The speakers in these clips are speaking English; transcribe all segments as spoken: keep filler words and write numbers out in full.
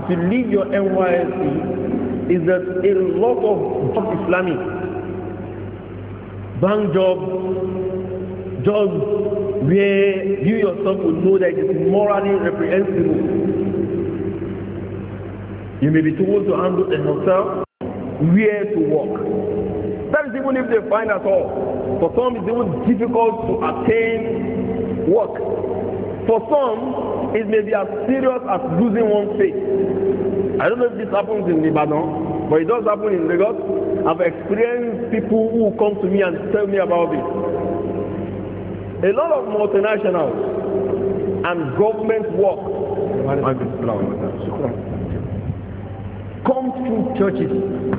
if you leave your N Y S C, is that a lot of Islamic bank jobs, jobs where you yourself will know that it is morally reprehensible. You may be told to handle a hotel, where to work. That is even if they find at all. For some, it's even difficult to attain work. For some, it may be as serious as losing one's faith. I don't know if this happens in Ibadan, but it does happen in Lagos. I've experienced people who come to me and tell me about this. A lot of multinationals and government work come through churches.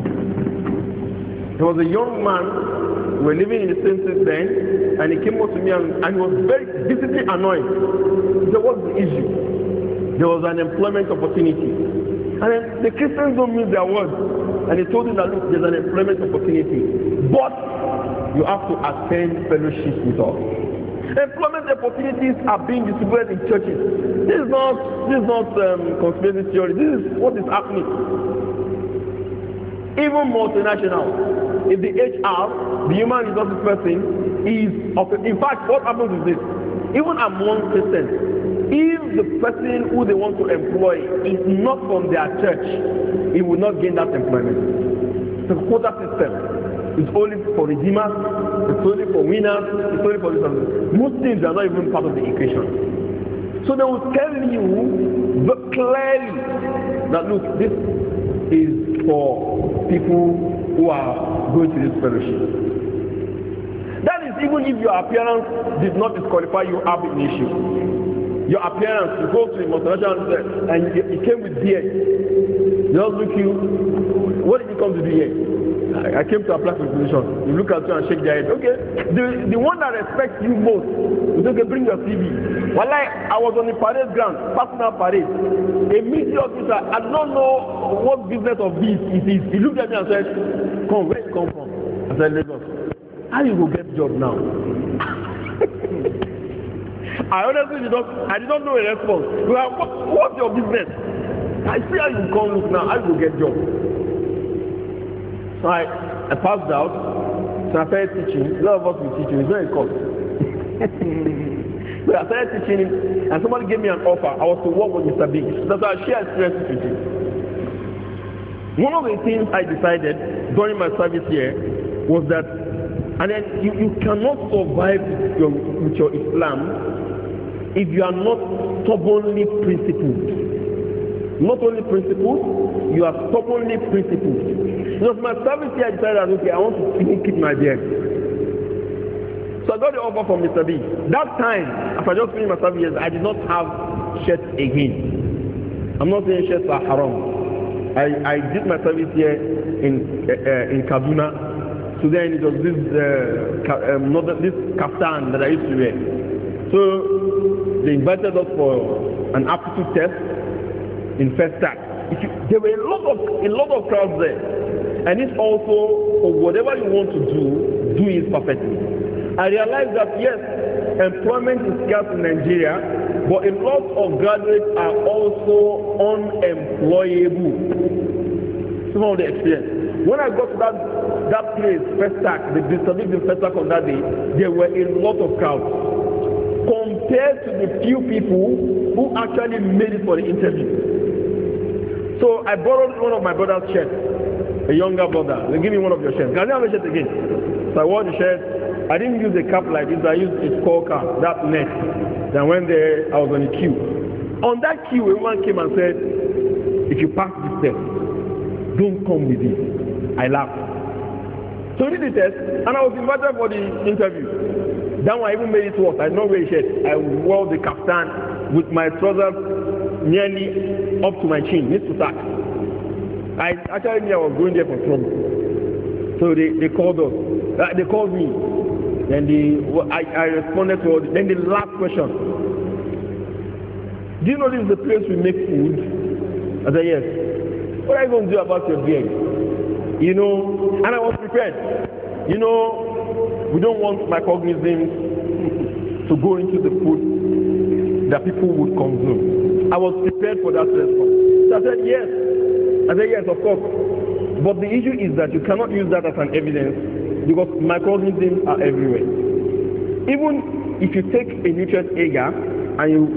There was a young man, we were living in the same place then, and he came up to me and, and he was very visibly annoyed. He said, what's the issue? There was an employment opportunity. And then the Christians don't miss their words. And he told him that, look, there's an employment opportunity. But you have to attend fellowship with us. Employment opportunities are being distributed in churches. This is not, this is not um, conspiracy theory. This is what is happening. Even multinational, if the H R, the human resources person, is of, in fact, what happens is this: even among Christians, if the person who they want to employ is not from their church, he will not gain that employment. The quota system is only for redeemers, it's only for winners, it's only for this. Muslims are not even part of the equation. So they will tell you clearly that, look, this is for people who are going to this fellowship. That is even if your appearance did not disqualify you have an issue. Your appearance, you go to a multinational and you came with beard. They just look you, what did you come to do here? I, I came to apply for position. You look at you and shake their head. Okay, the, the one that respects you most is okay, bring your C V. Well, like, I was on the parade ground, personal parade. A military officer, I don't know what business of this it is. He looked at me and said, come, where you come from? I said, Lagos. How you go get job now? I honestly did not, I did not know a response. Well, what, what's your business? I see how you come look now, how you go get job? So I, I passed out, so I started teaching. A lot of us will teach you, it's not a course. So I started teaching him, and somebody gave me an offer. I was to work with Mister Big. That's why I share experiences with you. One of the things I decided during my service here was that, and then you, you cannot survive with your, with your Islam if you are not stubbornly principled. Not only principled, you are stubbornly principled. Because my service here, I decided that, okay, I want to keep my beard. So I got the offer from Mister B. That time, after I just finished my service, I did not have shirts again. I'm not saying shirts are haram. I, I did my service here in uh, in Kaduna. So then it was this uh, um, not this kaftan that I used to wear. So they invited us for an aptitude test in first time. There were a lot of a lot of crowds there, and it's also for whatever you want to do, do it perfectly. I realized that yes, employment is scarce in Nigeria, but a lot of graduates are also unemployable. Some of the experience. When I got to that that place, first tax, the district first tax on that day, there were a lot of crowds compared to the few people who actually made it for the interview. So I borrowed one of my brother's shirts, a younger brother. They give me one of your shirts. Can I have a shirt again? So I wore the shirt. I didn't use a cap like this. I used a skull cap, that net. Then when there, I was on a queue. On that queue, a woman came and said, if you pass this test, don't come with this. I laughed. So I did the test, and I was invited for the interview. That one I even made it worse. I did not wear a shirt. I wore the kaftan with my trousers nearly up to my chin, mid to tack. I actually knew I was going there for trouble. So they, they called us. Uh, they called me. Then the I, I responded to all the, then the last question. Do you know this is the place we make food? I said, yes. What are you going to do about your beard? You know, and I was prepared. You know, we don't want microorganisms to go into the food that people would consume. I was prepared for that response. So I said, yes. I said, yes, of course. But the issue is that you cannot use that as an evidence because microorganisms are everywhere. Even if you take a nutrient agar and you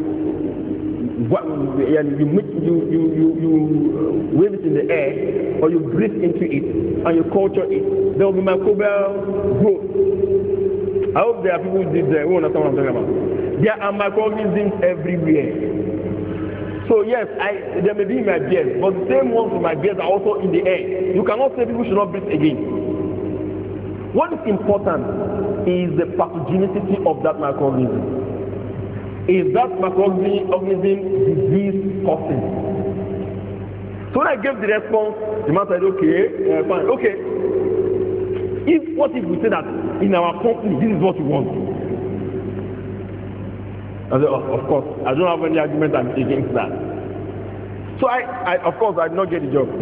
and you, mix, you, you, you, you wave it in the air or you breathe into it and you culture it, there will be microbial growth. I hope there are people who did that, who understand what I'm talking about. There are microorganisms everywhere. So yes, I, there may be in my beard, but the same ones in my beard are also in the air. You cannot say people should not breathe again. What is important is the pathogenicity of that microorganism. Is that microorganism disease causing? So when I gave the response, the man said, okay, uh, fine, okay. If what if we say that in our company this is what we want? I said, oh, of course, I don't have any argument against that. So I, I of course, I did not get the job.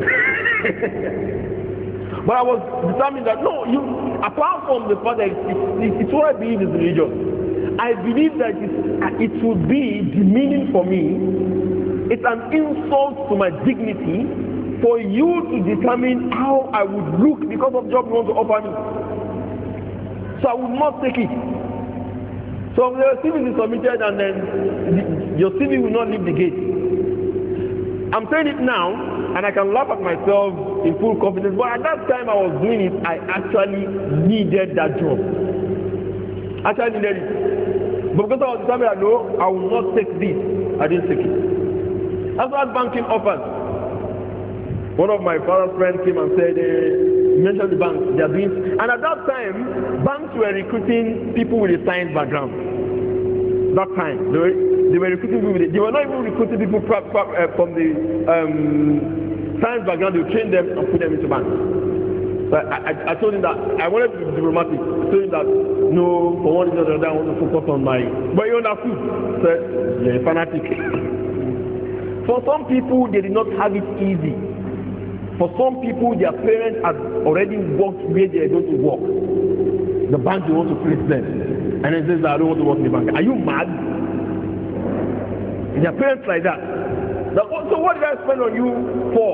But I was determined that no, you apart from the fact that it's, it's, it's what I believe is religious. I believe that it, it would be demeaning for me. It's an insult to my dignity for you to determine how I would look because of the job you want to offer me. So I would not take it. So the C V is submitted and then the, your C V will not leave the gate. I'm saying it now and I can laugh at myself in full confidence, but at that time I was doing it, I actually needed that job. Actually needed it. But because I was determined, I know I will not take this. I didn't take it. That's what banking offers. One of my father's friends came and said, uh, mentioned the banks, they are doing, and at that time, banks were recruiting people with a science background. That time, they were, they were recruiting people with it. They were not even recruiting people pra, pra, uh, from the um, science background. They would train them and put them into banks. So I, I, I told him that I wanted to be diplomatic. I told him that no, for one reason or another, I want to focus on my. But he understood. So you're a fanatic. For some people, they did not have it easy. For some people, their parents had already worked where they are going to work. The bank they want to place them, and then says, "I don't want to work in the bank." Are you mad? Their parents like that. So what did I spend on you for?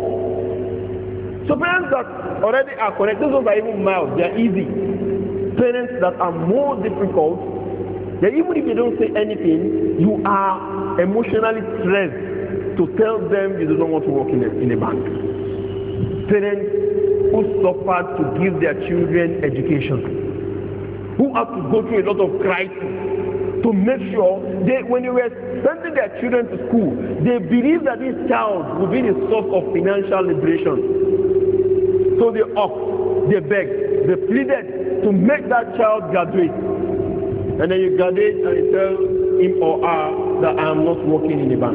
So parents that already are connected, those are even mild, they are easy. Parents that are more difficult, that even if they don't say anything, you are emotionally stressed to tell them you do not want to work in a, in a bank. Parents who suffered to give their children education, who have to go through a lot of crisis to make sure they, when they were sending their children to school, they believed that this child would be the source of financial liberation. So they opt, they begged, they pleaded to make that child graduate. And then you graduate and you tell him or her that I am not working in a bank.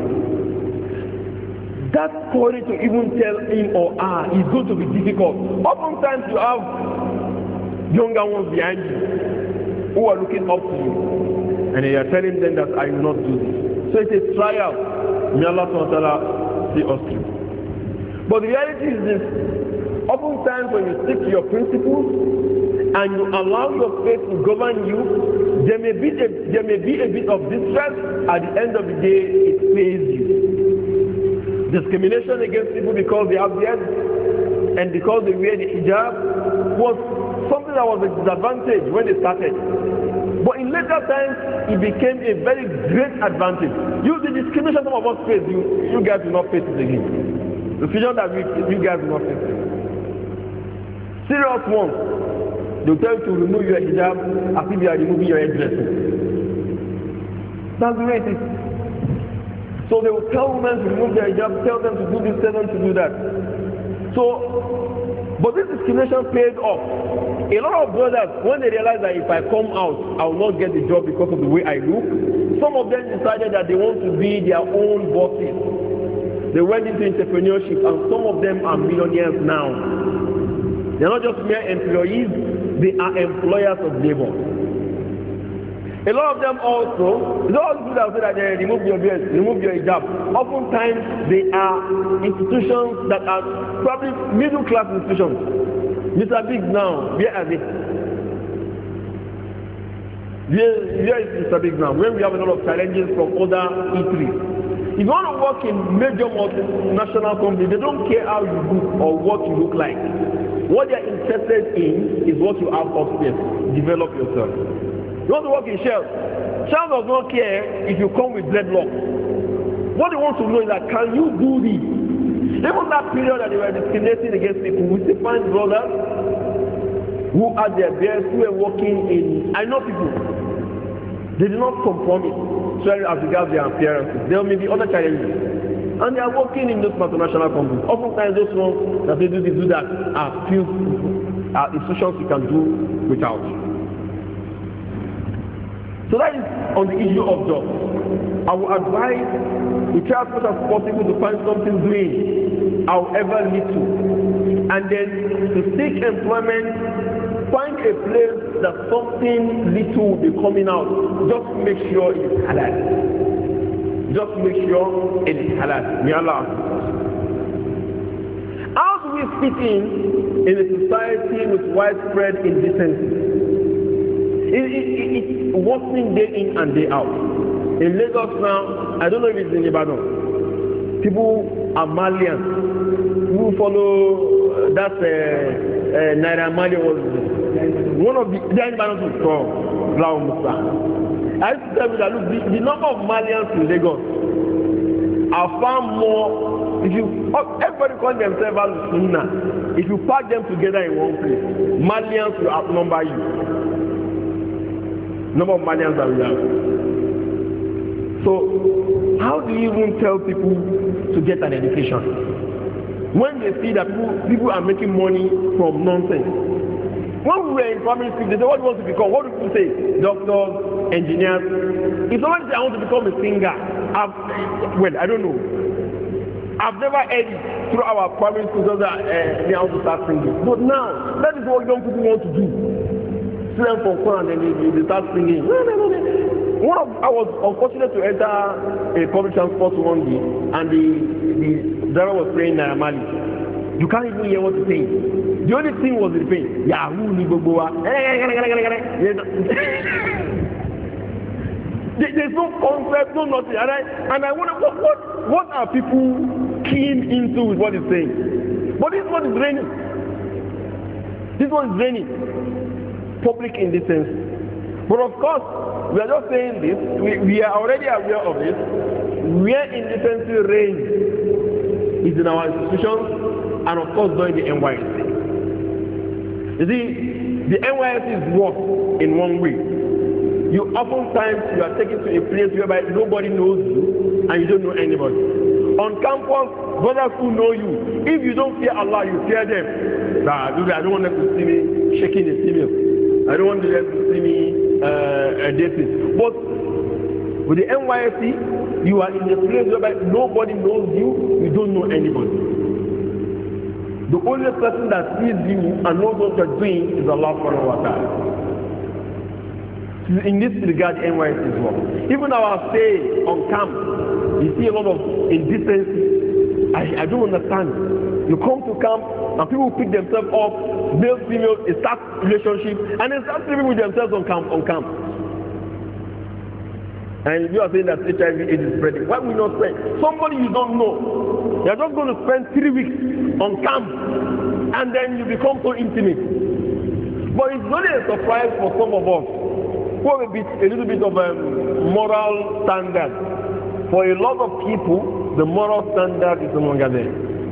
That courage to even tell him or her is going to be difficult. Oftentimes you have younger ones behind you who are looking up to you. And you are telling them that I will not do this. So it's a trial. May Allah see us through. But the reality is this. Oftentimes when you stick to your principles and you allow your faith to govern you, there may be a, there may be a bit of distress. At the end of the day, it pays you. Discrimination against people because they have beards and because they wear the hijab was something that was a disadvantage when they started. But in later times, it became a very great advantage. You, the discrimination some of us face, you, you guys will not face it again. The freedom that we, you guys will not face it. Serious ones, they'll tell you to remove your hijab as if you are removing your headdress. That's the way it is. So they will tell women to remove their hijab, tell them to do this, tell them to do that. So, but this discrimination paid off. A lot of brothers, when they realize that if I come out, I will not get the job because of the way I look, some of them decided that they want to be their own bosses. They went into entrepreneurship and some of them are millionaires now. They're not just mere employees, they are employers of labor. A lot of them also, those people that say that they remove your beard, remove your hijab, oftentimes they are institutions that are probably middle class institutions. Mister Biggs now, where are they? Where, where is Mister Biggs now? When we have a lot of challenges from other eateries. If you want to work in major multinational companies, they don't care how you look or what you look like. What they are interested in is what you have upstairs. Develop yourself. You want to work in Shell. Shell does not care if you come with dreadlocks. What they want to know is that, can you do this? Even that period that they were discriminating against people, we still find brothers who are their best, who are working in, I know people, they do not compromise, especially as regards their appearances. There may be other challenges. And they are working in those multinational companies. Oftentimes those ones that they do this, do that, are few are institutions you can do without. So that is on the issue of jobs. I will advise you try as much as possible to find something doing, however little. And then to seek employment, find a place that something little will be coming out. Just make sure it's halal. Just make sure it is halal. May Allah assist us. How do we fit in in a society with widespread indecency? It, it, it, it's worsening day in and day out. In Lagos now, I don't know if it's in Ibadan, people are Malians who follow uh, that uh, uh, Naira Mali was one of the then Ibadan was from Lao Musa. I used to tell you that look, the, the number of Malians in Lagos are far more. If you everybody call themselves as Sunnah, if you pack them together in one place, Malians will outnumber you. Number of Malians that we have. So, how do you even tell people to get an education when they see that people, people are making money from nonsense? When we were in primary school, they say, what do you want to become? What do people say? Doctors, engineers. If somebody says, I want to become a singer, I've, well, I don't know. I've never heard it through our primary school that uh, they want to start singing. But now, that is what young people want to do. See them from fun and then they, they start singing. No, no, no, no. One of, I was unfortunate to enter a public transport one day, and the, the driver was playing Naira Mali. You can't even hear what he's saying. The only thing was the pain. Yahoo, Niboboa. There's no concept, no nothing. And I, and I wonder, what, what, what are people keen into with what he's saying? But this is what is draining. This one is draining. Public indecency. But of course, we are just saying this, we, we are already aware of this. Where indecency reigns is in our institutions and of course during the N Y S C. You see, the N Y S C is worse in one way. You oftentimes you are taken to a place whereby nobody knows you and you don't know anybody. On campus, brothers who know you, if you don't fear Allah, you fear them. Nah, I don't want them to see me shaking a female. I don't want them to see me uh, dating. But with the N Y S C, you are in a place whereby nobody knows you, you don't know anybody. The only person that sees you and knows what you're doing is Allah subhanahu wa ta'ala. In this regard, N Y S C is wrong. Even our stay on camp, you see a lot of indecency. I, I don't understand. You come to camp and people pick themselves up, male, female, they start relationship, and they start living with themselves on camp. On camp. And you are saying that H I V AIDS is spreading. Why will you not spend? Somebody you don't know, you are just going to spend three weeks on camp, and then you become so intimate. But it's really a surprise for some of us who have a, bit, a little bit of a moral standard. For a lot of people, the moral standard is no longer there.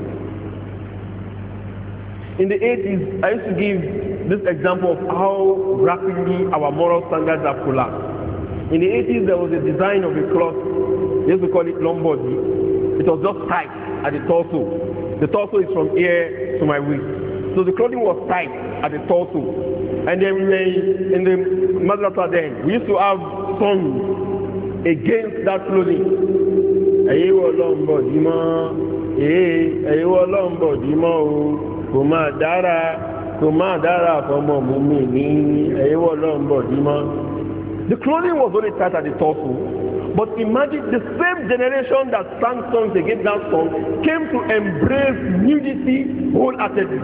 In the eighties, I used to give this example of how rapidly our moral standards have collapsed. In the eighties, there was a design of a cloth, they used to call it lombardy. It was just tight at the torso. The torso is from here to my waist. So the clothing was tight at the torso. And then we were in the madrasa then, we used to have songs against that clothing. Ayewo lombardy ma, eh, ayewo lombardy ma o. Koma dara, koma dara fomo mumini, ayewo lombardy ma. The clothing was only tight at the torso, but imagine the same generation that sang songs against that song came to embrace nudity wholeheartedly.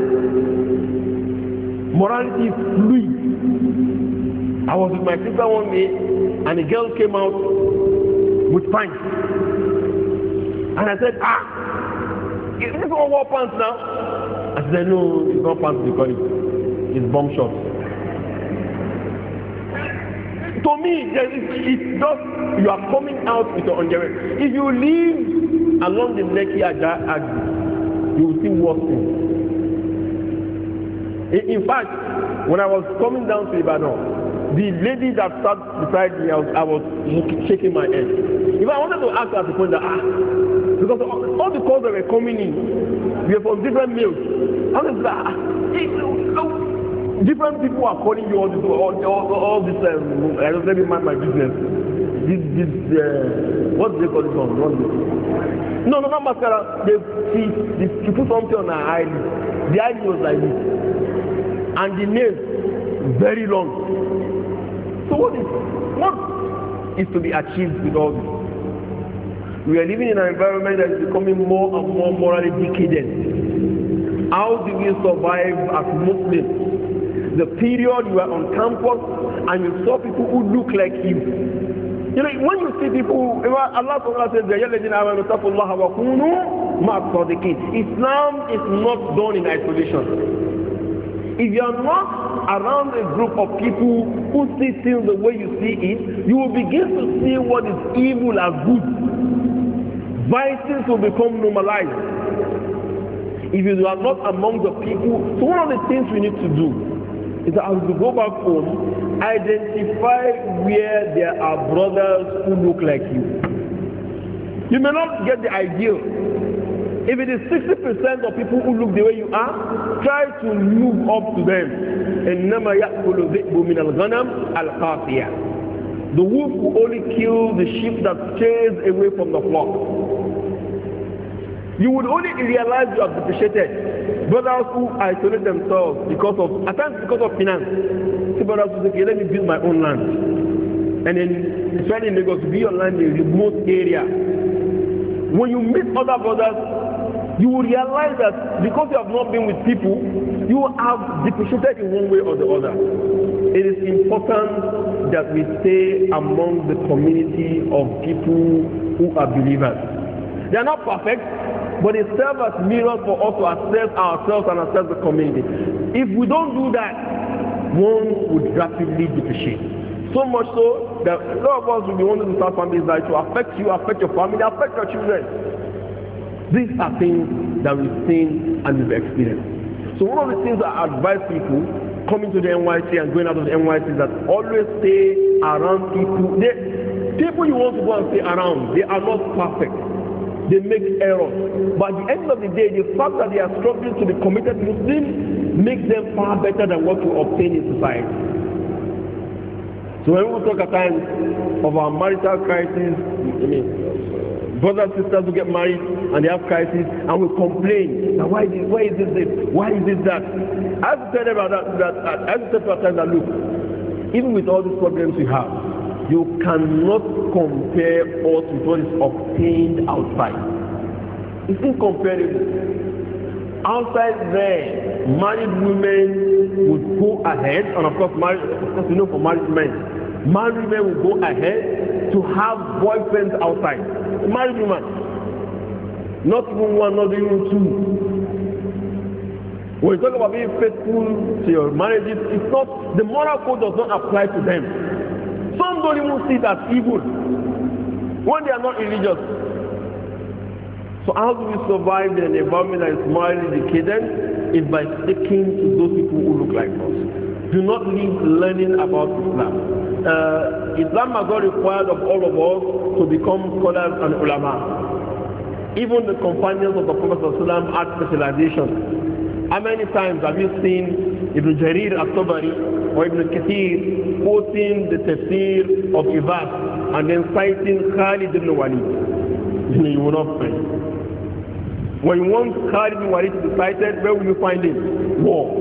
Morality is fluid. I was with my sister one day, and a girl came out with pants. And I said, ah, is this all war pants now? I said, no, it's not pants they call it. It's bomb shots. To me, it's just you are coming out with your underwear. If you live along the Lekki Ajah, you will see worse things. In fact, when I was coming down to Ibadan, the lady that sat beside me, I was, I was shaking my head. If I wanted to ask her at the point that, ah, because all the calls that were coming in, we were from different males. I was like, ah, different people are calling you all this, all, all, all this. Um, I don't let me mind my business. This, this, uh, what do they call it on? What do they? No, no, not mascara. They, she, they, she put something on her eyelid. The eyelid was like this, and the nails very long. So what is what is to be achieved with all this? We are living in an environment that is becoming more and more morally decadent. How do we survive as Muslims? The period you are on campus and you saw people who look like you. You know, when you see people, Allah says, Islam is not done in isolation. If you are not around a group of people who see things the way you see it, you will begin to see what is evil as good. Vices will become normalized. If you are not among the people, so one of the things we need to do is that as we go back home, identify where there are brothers who look like you. You may not get the ideal. If it is sixty percent of people who look the way you are, try to move up to them. إِنَّمَا يَأْكُلُ الذِّئْبُ مِنَ الْغَنَمِ الْقَاسِيَةِ. The wolf will only kill the sheep that stays away from the flock. You would only realize you have depreciated. Brothers who isolate themselves because of, at times because of finance. See brothers who say, okay, let me build my own land. And then, especially in Lagos, to build your land in a remote area. When you meet other brothers, you will realize that because you have not been with people, you have depreciated in one way or the other. It is important that we stay among the community of people who are believers. They are not perfect, but they serve as mirrors for us to assess ourselves and assess the community. If we don't do that, one would rapidly depreciate. So much so that a lot of us will be wanting to start families that to affect you, affect your family, affect your children. These are things that we've seen and we've experienced. So one of the things I advise people coming to the N Y C and going out of the N Y C is that always stay around people. They, people you want to go and stay around, they are not perfect. They make errors. But at the end of the day, the fact that they are struggling to be committed Muslims makes them far better than what you obtain in society. So when we talk at times of our marital crisis, I mean, brothers and sisters who get married and they have crisis and we complain, now why, is, why is this this? Why is this that? I have to tell them about that, that I have to tell them that look, even with all these problems we have, you cannot compare us with what is obtained outside. It's incomparable. Outside there, married women would go ahead, and of course, married, of course, you know, for married men, married men will go ahead to have boyfriends outside. A married woman, not even one, not even two. When you talk about being faithful to your marriages, it's not, the moral code does not apply to them. Some don't even see that evil when they are not religious. So how do we survive in an environment that is morally decadent? Is by sticking to those people who look like us. Do not leave learning about Islam. Uh, Islam has not required of all of us to become scholars and ulama. Even the companions of the Prophet ﷺ had specialization. How many times have you seen Ibn Jarir al-Tabari or Ibn Kathir quoting the tafsir of Ibad and then citing Khalid ibn Walid? You will not find. When you want Khalid ibn Walid to be cited, where will you find him? War.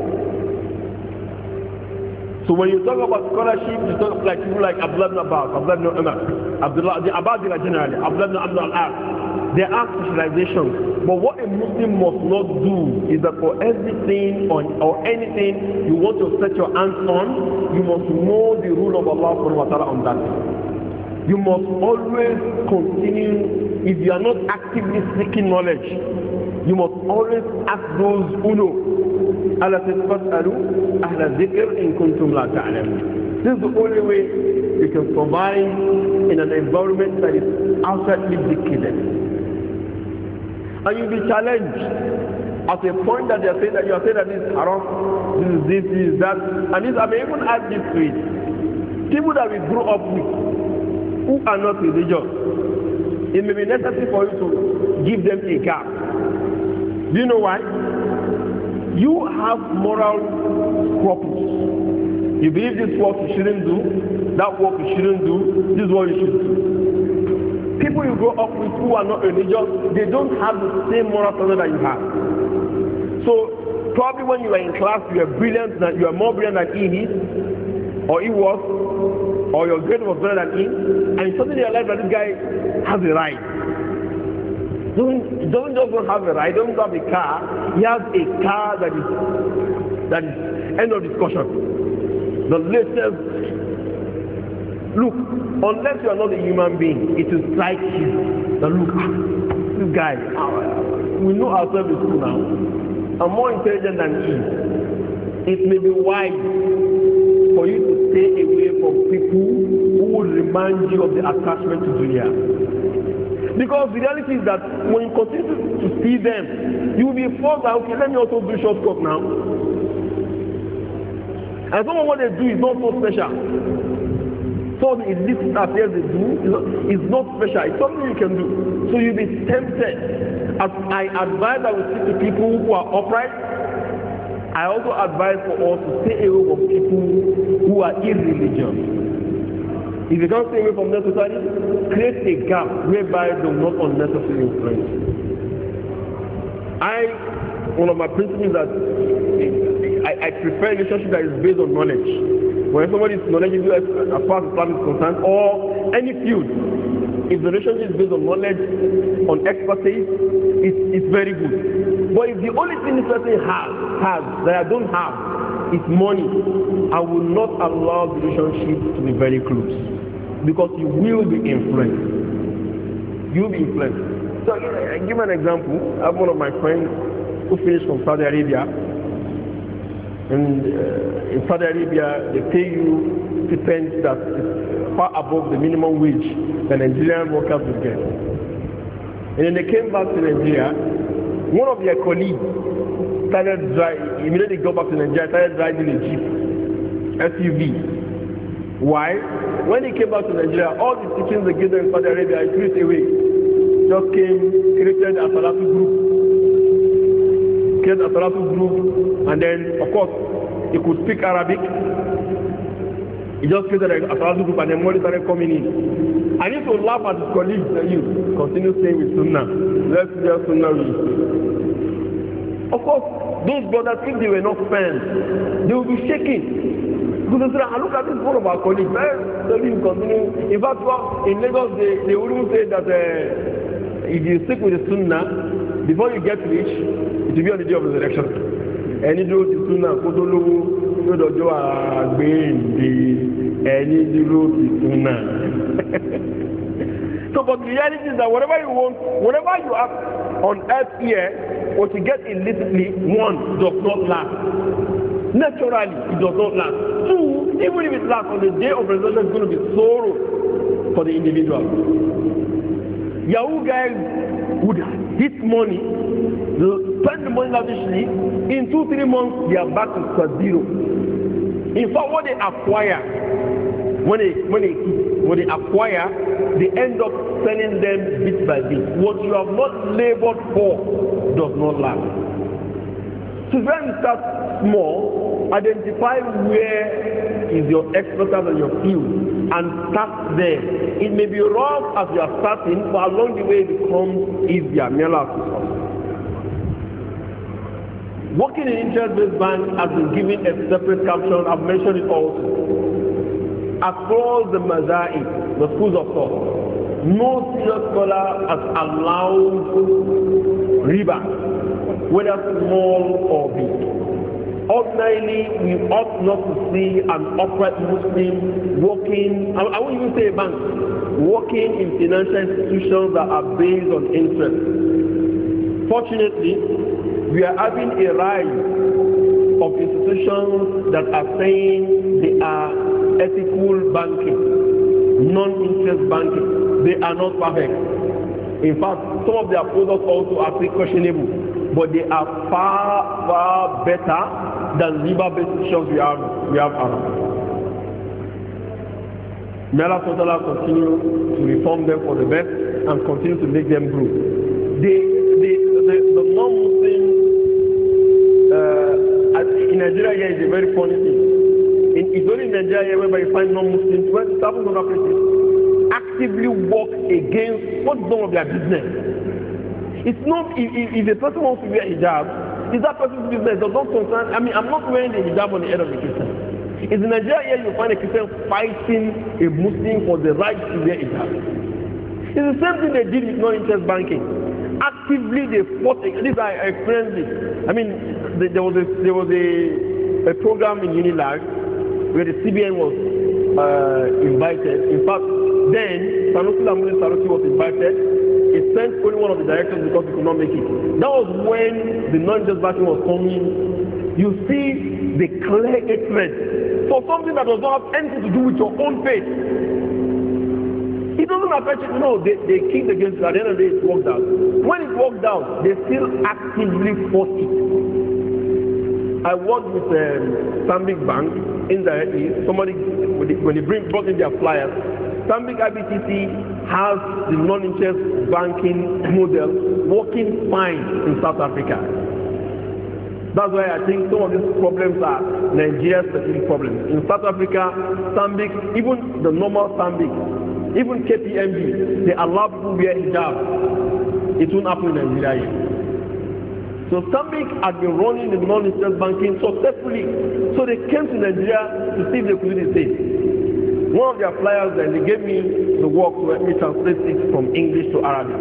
So when you talk about scholarship, you talk like people like Abdullah ibn Abbas, Abdullah ibn Umar, Abdullah, the Abadila generally, Abdullah ibn Abdul al-As. They are specializations. But what a Muslim must not do is that for everything on, or anything you want to set your hands on, you must know the rule of Allah subhanahu wa ta'ala on that. You must always continue, if you are not actively seeking knowledge, you must always ask those who know. Allah says, فَاسْأَلُوا أَهْلَ الذِّكْرِ إِن كُنتُمْ لَا تَعْلَمُونَ. This is the only way you can survive in an environment that is outrightly decadent. And you'll be challenged at a point that they are saying that you are saying that this is haram, this is this, this is that. And this, I may even add this to it. People that we grew up with who are not religious, it may be necessary for you to give them a gap. Do you know why? You have moral scruples. You believe this work you shouldn't do, that work you shouldn't do, this is what you should do. People you grow up with who are not religious, they don't have the same moral standard that you have. So probably when you were in class, you were brilliant, that you are more brilliant than he is, or he was, or your grade was better than him, and suddenly you realize that this guy has a right. Don't, don't just don't have a right, don't have a car, he has a car that is, that is end of discussion. The latest, look, unless you are not a human being, it will strike you. The look, this guy, we know ourselves in school now, I'm more intelligent than he. It may be wise for you to stay away from people who will remind you of the attachment to dunya. Because the reality is that when you continue to see them, you will be forced that, okay, let me also do shortcut now. And some of what they do is not so special. So the illicit affairs they do is not, is not special. It's something you can do. So you'll be tempted. As I advise that we speak to people who are upright, I also advise for us to stay away from people who are irreligious. If you can't stay away from them totally, create a gap whereby they will not unnecessarily influence. I, one of my principles is that I, I prefer a relationship that is based on knowledge. When somebody is knowledgeable as, as far as Islam is concerned, or any field, if the relationship is based on knowledge, on expertise, it's, it's very good. But if the only thing this person has, has that I don't have, is money, I will not allow the relationship to be very close. Because you will be influenced. You will be influenced. So I give an example. I have one of my friends who finished from Saudi Arabia. And uh, in Saudi Arabia, they pay you stipends that is far above the minimum wage that Nigerian workers will get. And then they came back to Nigeria. One of their colleagues started driving, immediately got back to Nigeria, started driving a Jeep, S U V. Why? When he came back to Nigeria, all the teachings they gave them in Saudi Arabia, he threw it away. Just came, created a Salafi group. Created a Salafi group, and then, of course, he could speak Arabic. He just created a Salafi group, and then money started coming in. I need to laugh at his colleagues and you continue staying with Sunnah. Let's hear Sunnah with you. Of course, those brothers, if they were not fans, they will be shaking. Because they say, I look at this one of our colleagues, man, so you continue. In fact, well, in Lagos, they, they wouldn't say that uh, if you stick with the Sunnah, before you get rich, it will be on the day of resurrection. Any do the Sunnah, Kodolu, Yodojo, Agbendi, any do the Sunnah. So, but the reality is that whatever you want, whatever you have on earth here, what you get illicitly, one, does not last. Naturally, it does not last. Two, even if it lasts, on the day of resurrection, it's going to be sorrow for the individual. Yahoo guys would hit money, spend the money lavishly, in two, three months, they are back to zero. In fact, what they acquire, when they, when they, when they acquire, they end up selling them bit by bit. What you have not labored for does not last. So when you start small, identify where is your expertise and your field and start there. It may be rough as you are starting, but along the way it becomes easier. Working in interest-based bank has been given a separate caption. I've mentioned it also. Across the Mazahib, the schools of thought, no serious scholar has allowed riba, whether small or big. ordinarily we ought not to see an upright Muslim working, I, I won't even say a bank, working in financial institutions that are based on interest. Fortunately, we are having a rise of institutions that are saying they are ethical banking, non-interest banking. They are not perfect. In fact, some of their products also are pretty questionable, but they are far, far better than riba-based institutions we have, we have around. May Allah continue to reform them for the best and continue to make them grow. The, the, the, the non-Muslim uh, in Nigeria here is a very funny thing. In, it's only in Nigeria whereby you find non-Muslims, when it happens in other places, actively work against what is none of their business. It's not, if, if, if a person wants to wear hijab, it's that person's business. It does not concern, I mean, I'm not wearing the hijab on the head of a Christian. It's in Nigeria here you find a Christian fighting a Muslim for the right to wear hijab. It's the same thing they did with non-interest banking. Actively they fought, this I experienced this. I mean, the, there was, a, there was a, a program in Unilag where the C B N was uh, invited. In fact, then Sanusi Lamuni Sanusi was invited. He sent only one of the directors because he could not make it. That was when the non-interest banking was coming. You see the clear hatred for something that does not have anything to do with your own faith. It doesn't affect you. No, they, they kicked against it. At the end of the day, it worked out. When it worked out, they still actively fought it. I worked with um, Stanbic Bank indirectly. Somebody, when they, when they bring, brought in their flyers, Stanbic I B T C has the non-interest banking model working fine in South Africa. That's why I think some of these problems are Nigeria-specific problems. In South Africa, Stanbic, even the normal Stanbic, even K P M G, they allow people to wear hijab. It won't happen in Nigeria yet. So Stanbic had been running the non-interest banking successfully. So they came to Nigeria to see if they could do the same. One of their flyers, then they gave me the work to help me translate it from English to Arabic.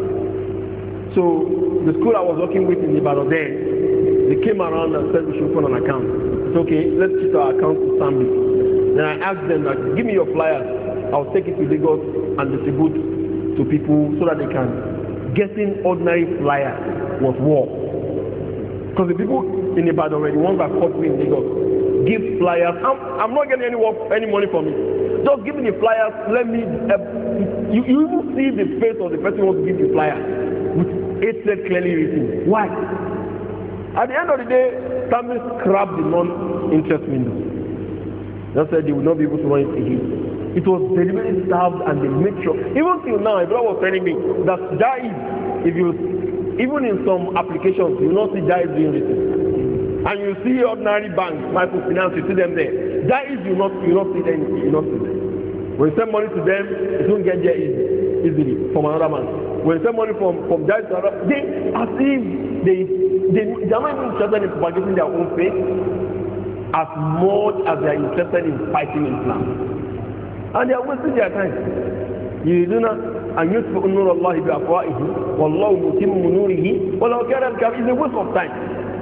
So the school I was working with in Ibadan then, they came around and said we should open an account. It's okay, let's keep our account to Stanbic. Then I asked them, like, give me your flyers. I'll take it to Lagos and distribute to people so that they can. Getting ordinary flyers was war. Because the people in Ibadan already, the ones that caught me in Lagos, give flyers. I'm, I'm not getting any work, any money from it. Just give me the flyers. Let me. Uh, you, you even see the face of the person who wants to give the flyer with hatred clearly written. Why? At the end of the day, Stanbic scrapped the non-interest window. They said they would not be able to run it again. It was deliberately served and they made sure. Even till now, a brother was telling me that Jaiz, if you, even in some applications, you will not see Jaiz being written. And you see ordinary banks, microfinance, you see them there. Jaiz, you will not, you will not see them. You will not see them. When you send money to them, it won't get there easy, easily from another bank. When you send money from from Jaiz to another, they as if they they they are not even interested in propagating their own faith as much as they are interested in fighting Islam. And they are wasting their time. يريدون أن يطفئوا نور الله بأفواههم والله متم نوره ولو كره الكافرون. It's a waste of time.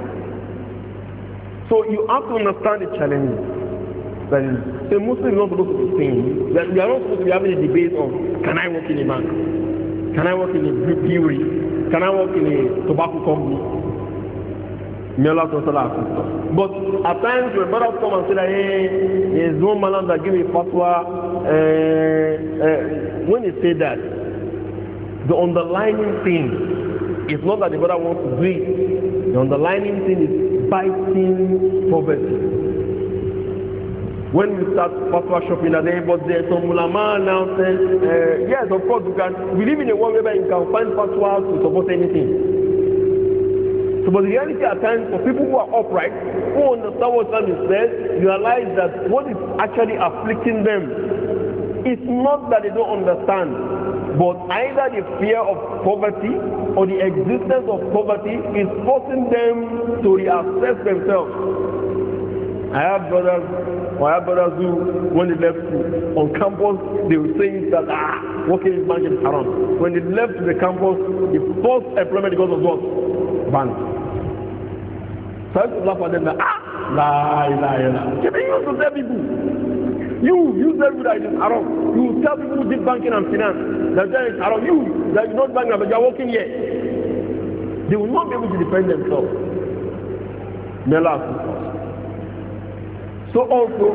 So you have to understand the challenge. That is, a Muslim is not supposed to be saying that we are not supposed to be having a debate of can I work in a bank? Can I work in a brewery? Can I work in a tobacco company? But at times when brothers come and say that hey, there's one man that give me fatwa, uh, uh, when they say that, the underlying thing is not that the brother wants to do it. The underlying thing is fighting poverty. When we start fatwa shopping at day, but there's some ulama now says, uh, yes, of course you can. We live in a world where you can find fatwa to support anything. So, but the reality at times for people who are upright, who understand what Islam says, you realize that what is actually afflicting them is not that they don't understand, but either the fear of poverty or the existence of poverty is forcing them to reassess themselves. I have brothers, or I have brothers who, when they left school, on campus, they were saying that, ah, working in bank is haram. When they left the campus, the first employment because of what? Bank. So I used to laugh at them that, ah, La ilaha illallah. Can you used to tell people? You, you tell people that it is haram. You tell people who did banking and finance that it is haram. You, that you not banking, but you are working here. They will not be able to defend themselves. May Allah assist us. So also,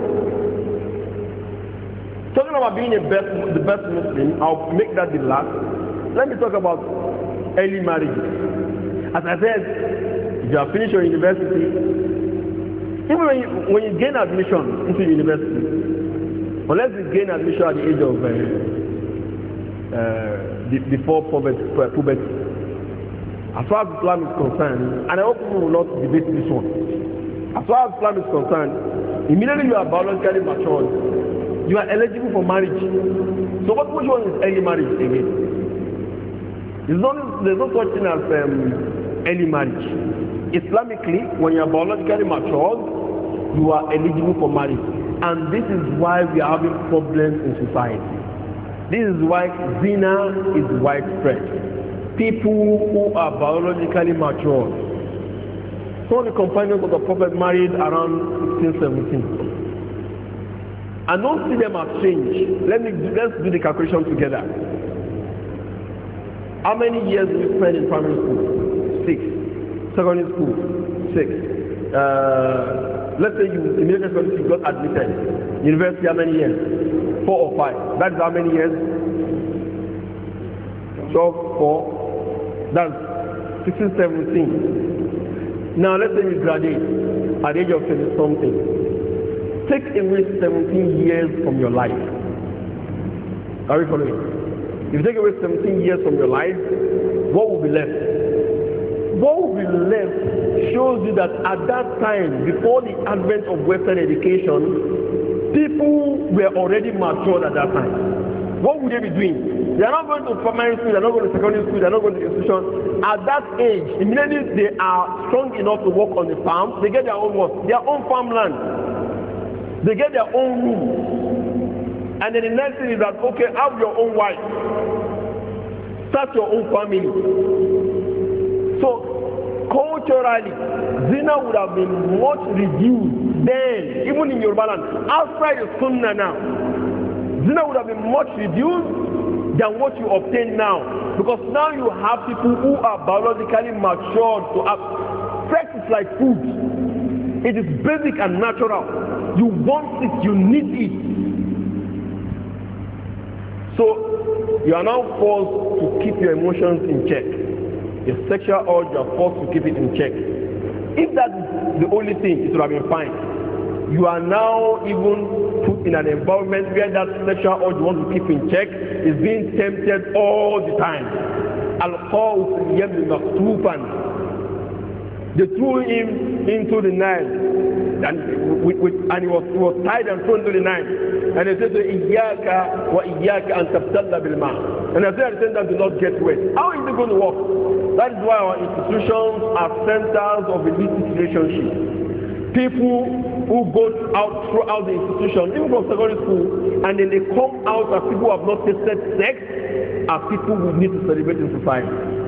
talking about being a best, the best Muslim, I'll make that the last. Let me talk about early marriage. As I said, if you have finished your university, even when you, when you gain admission into university, unless you gain admission at the age of uh, uh, before puberty, puberty, as far as Islam is concerned, and I hope we will not debate this one. As far as Islam is concerned, immediately you are biologically matured, you are eligible for marriage. So what which one is early marriage again? There's no, there's no such thing as um, early marriage. Islamically, when you are biologically matured, you are eligible for marriage. And this is why we are having problems in society. This is why zina is widespread. People who are biologically mature. Some of the companions of the Prophet married around sixteen, seventeen. I don't see them as strange. Let me let's do the calculation together. How many years do you spend in primary school? Six. Secondary school? Six. Uh, let's say you immediately you got admitted. University, how many years? Four or five. That's how many years? twelve, four. That's sixteen, seventeen. Now let's say you graduate at the age of twenty something. Take away seventeen years from your life. Are we following? If you take away seventeen years from your life, what will be left? What will be left shows you that at that time, before the advent of Western education, people were already matured at that time. What would they be doing? They are not going to primary school, they are not going to secondary school, they are not going to institution. At that age, immediately they are strong enough to work on the farm, they get their own work, their own farmland. They get their own room. And then the next thing is that, okay, have your own wife. Start your own family. So, culturally, zina would have been much reduced then, even in Yoruba land. Outside the Sunnah now, zina would have been much reduced than what you obtain now, because now you have people who are biologically matured to have sex. Is like food. It is basic and natural. You want it, you need it. So you are now forced to keep your emotions in check. Your sexual urge, you are forced to keep it in check. If that is the only thing, it would have been fine. You are now even put in an environment where that sexual urge you want to keep in check is being tempted all the time. They threw him into the Nile, and, with, with, and he, was, he was tied and thrown into the Nile. And they said to Iyaka wa Iyaka and tabtalla bil ma. And I said, I said that do not get wet. How is it going to work? That is why our institutions are centers of illicit relationships. People who go out throughout the institution, even from secondary school, and then they come out as people who have not tasted sex, as people who need to celebrate in society.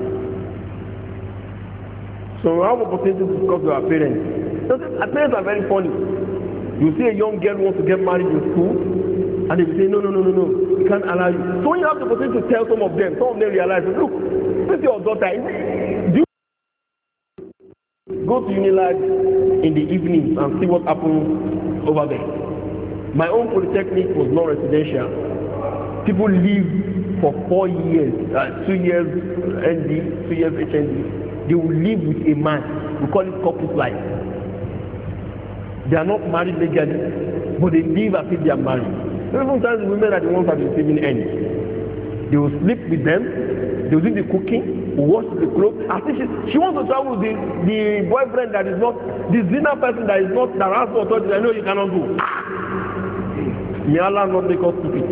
So we have opportunity to discuss with our parents. So our parents are very funny. You see a young girl wants to get married in school, and they will say, no, no, no, no, no, we can't allow you. So when you have the opportunity to tell some of them, some of them realize, look, this is your daughter. Do you go to Unilag in the evenings and see what happens over there? My own polytechnic was non-residential. People live for four years, uh, two years N D, two years H N D. They will live with a man. We call it couples life. They are not married legally, but they live as if they are married. Sometimes the women are the ones that are receiving ends. They will sleep with them. They will do the cooking, wash the clothes. I think she, she wants to travel with the, the boyfriend that is not, the zina person that is not, that has no authority. I know you cannot go. May Allah not make us stupid.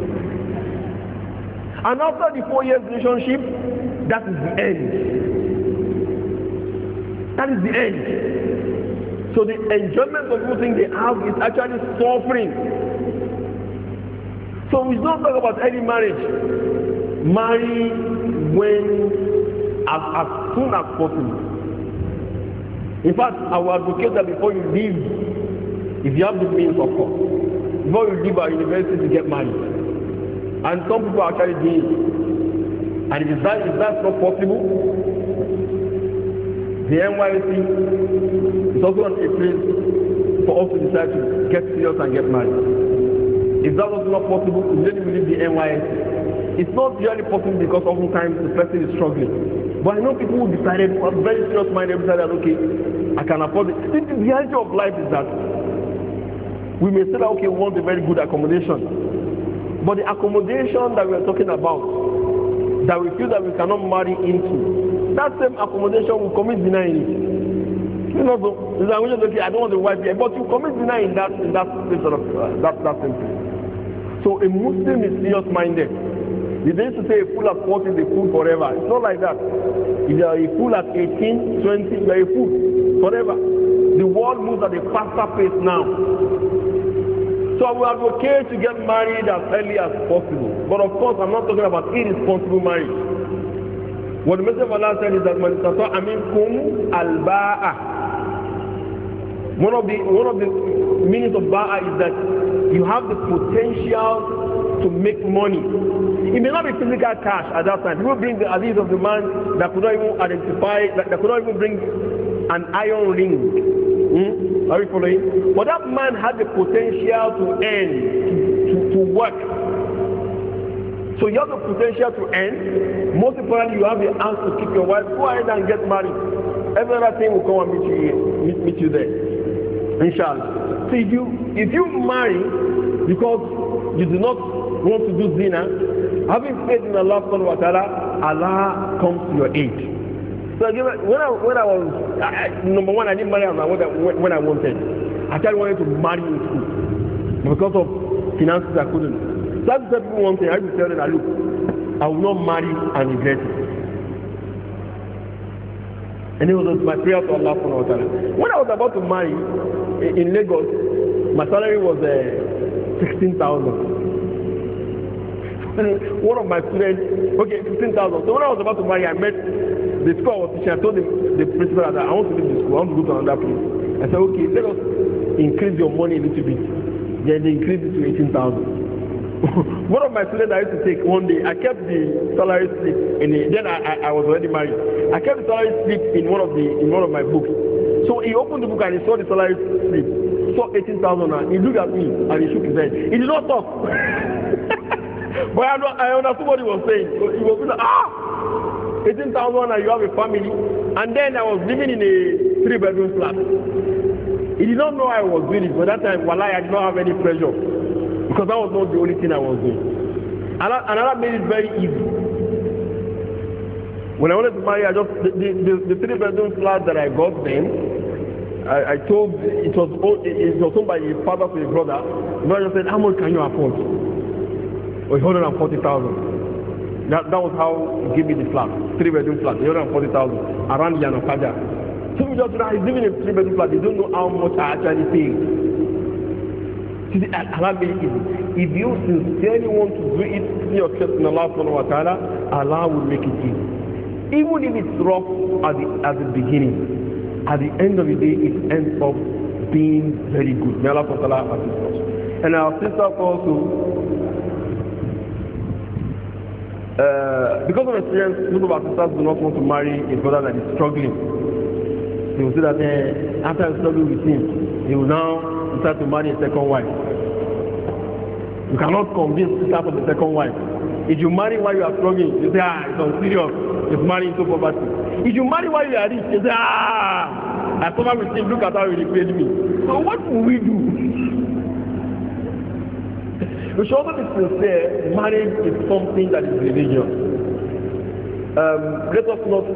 And after the four years relationship, that is the end. That is the end. So the enjoyment of everything they have is actually suffering. So we don't talk about early marriage. Marry when, as, as soon as possible. In fact, I will advocate that before you leave, if you have the means, of course, before you leave our university to get married. And some people are actually doing it. And if that, if that's not possible, the N Y S C is also not a place for us to decide to get serious and get married. If that was not possible, then we leave the N Y S C. It's not really possible because oftentimes the person is struggling. But I know people who decided, who are very serious minded, decided, okay, I can afford it. The reality of life is that we may say that, okay, we want a very good accommodation. But the accommodation that we are talking about, that we feel that we cannot marry into, that same accommodation will commit zina in it. You know, so it's like, okay, I don't want the wife here, but you commit zina in that, in that sort of, uh, that, that same place. So a Muslim is serious minded. They used to say a fool at forty is a fool forever. It's not like that. If you are a fool at eighteen, twenty, you are a fool forever. The world moves at a faster pace now. So I will advocate to get married as early as possible. But of course, I'm not talking about irresponsible marriage. What the Messenger of Allah said is that man istata'a minkum al-ba'a. One of the one of the meanings of ba'a is that you have the potential to make money. It may not be physical cash at that time. People bring the hadith of the man that could not even identify, that, that could not even bring an iron ring. Hmm? Are you following? But that man had the potential to earn, to, to, to work. So you have the potential to earn. Most importantly, you have the chance to keep your wife. Go ahead and get married. Every other thing will come and meet you here, meet, meet you there. Inshallah. So if you if you marry because you do not want to do zina, having faith in Allah subhanahu wa ta'ala, Allah comes to your aid. So when I when I was I, number one, I didn't marry when I, when I wanted. I actually wanted to marry in school because of finances I couldn't. So I tell people one thing. I used to tell them that look, I will not marry and regret it. And it was my prayer to Allah subhanahu wa ta'ala. When I was about to marry in, in Lagos, my salary was uh, sixteen thousand. One of my students, okay, fifteen thousand. So when I was about to marry, I met the school I was teaching. I told the, the principal that I want to leave the school, I want to go to another place. I said, okay, let us increase your money a little bit. Then they increased it to eighteen thousand. One of my students I used to take one day, I kept the salary slip in the, then I, I, I was already married. I kept the salary slip in one of the in one of my books. So he opened the book and he saw the salary slip, saw eighteen thousand, and he looked at me and he shook his head. He did not talk. But I, I understood what he was saying. So he was like, ah, eighteen thousand and you have a family. And then I was living in a three bedroom flat. He did not know I was doing it. But that time, wallahi, I did not have any pressure. Because that was not the only thing I was doing. And that, and that made it very easy. When I wanted to marry, I just, the, the, the, the three bedroom flat that I got then, I, I told, it was, it was owned by a father to a brother. The brother just said, how much can you afford? one hundred forty thousand. That, that was how he gave me the flat, three bedroom flat, one hundred forty thousand, around Yanakaja. So we just, he's living in a three bedroom flat, they don't know how much I actually pay. Allah made it easy. If you sincerely want to do it, see your trust in Allah subhanahu wa ta'ala, Allah will make it easy. Even if it's rough at the, at the beginning, at the end of the day, it ends up being very good. May Allah subhanahu wa ta'ala assist us. And our sister also, uh, because of experience, most of our sisters do not want to marry a brother that is struggling. They will say that uh, after I struggle with him, he will now decide to marry a second wife. You cannot convince sister for the second wife. If you marry while you are struggling, you say, ah, it's unserious. It's marrying into poverty. If you marry while you are rich, you say, ah, I suffer with him, look at how he repaid me. So what will we do? We should also be sincere. Marriage is something that is religious. Um, let us not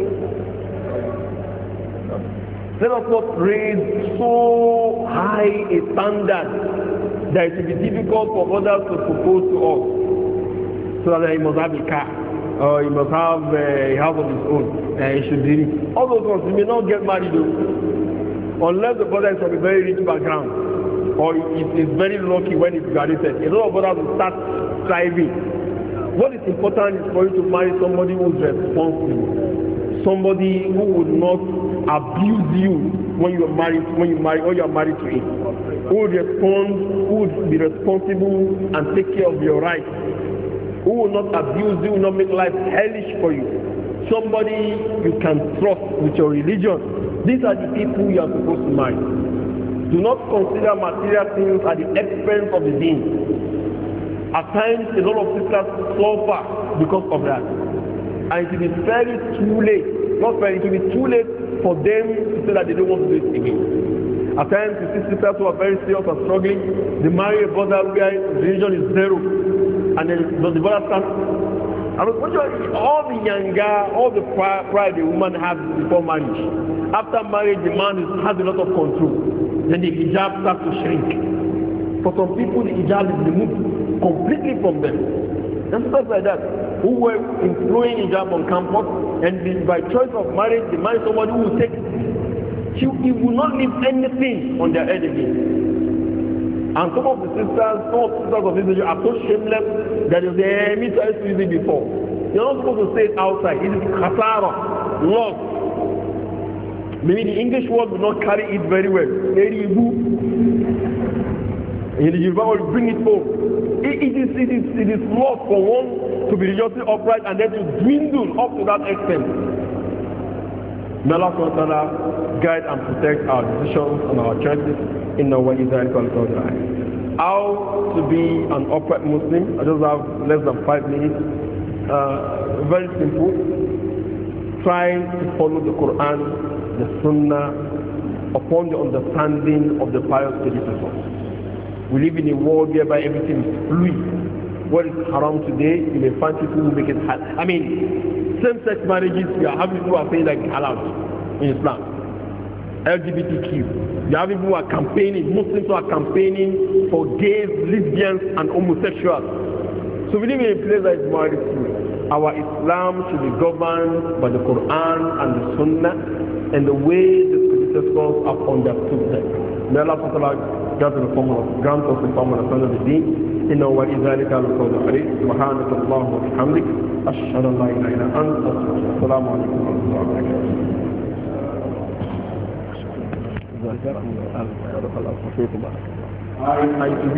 let us not raise so high a standard that it will be difficult for others to propose to us. So that he must have a car, or he must have a house of his own, and he should do it. All those ones, he may not get married though, unless the brother is from a very rich background, or he is very lucky when he's graduated. A lot of brothers will start striving. What is important is for you to marry somebody who is responsible, somebody who would not abuse you when you are married, when you marry, or you are married to him. Who would respond, who would be responsible and take care of your rights. Who will not abuse you, will not make life hellish for you. Somebody you can trust with your religion. These are the people you are supposed to marry. Do not consider material things at the expense of the deen. At times, a lot of sisters suffer because of that. And it will be very too late, not very, it will be too late for them to say that they don't want to do it again. At times, you see sisters who are very serious and struggling, they marry a brother where religion is zero. And then does the brother start? I mean, all the younger, all the pride the woman has before marriage. After marriage, the man is, has a lot of control. Then the hijab starts to shrink. For some people, the hijab is removed completely from them. And stuff like that. Who were employing hijab on campus, and the, by choice of marriage, they marry somebody who will take it. He, he will not leave anything on their head again. And some of the sisters, some of the sisters of this age are so shameless that they say, me too, I used to use it before. You're not supposed to say it outside. It is khasara, loss. Maybe the English word will not carry it very well. In the Yoruba will bring it home. It, it, is, it, is, it is loss for one to be religiously upright and then to dwindle up to that extent. May Allah subhanahu wa ta'ala guide and protect our decisions and our choices in our way. How to be an upright Muslim? I just have less than five minutes. Uh, very simple. Try to follow the Quran, the Sunnah, upon the understanding of the pious predecessors. We live in a world whereby everything is fluid. What is haram today, you may find people who make it halal. I mean, same-sex marriages, we are having people who are saying like halal in Islam. L G B T Q. You have people who are campaigning, Muslims who are campaigning for gays, lesbians, and homosexuals. So we live in a place that is morally free. Our Islam should be governed by the Quran and the Sunnah and the way the predecessors have understood them. May Allah grant the formula, grant us the formula of the deen. إنه وإذلك القول عليه سبحانك اللهم وبحمدك أشهد أن لا إله إلا أنت السلام عليكم ورحمة الله وبركاته.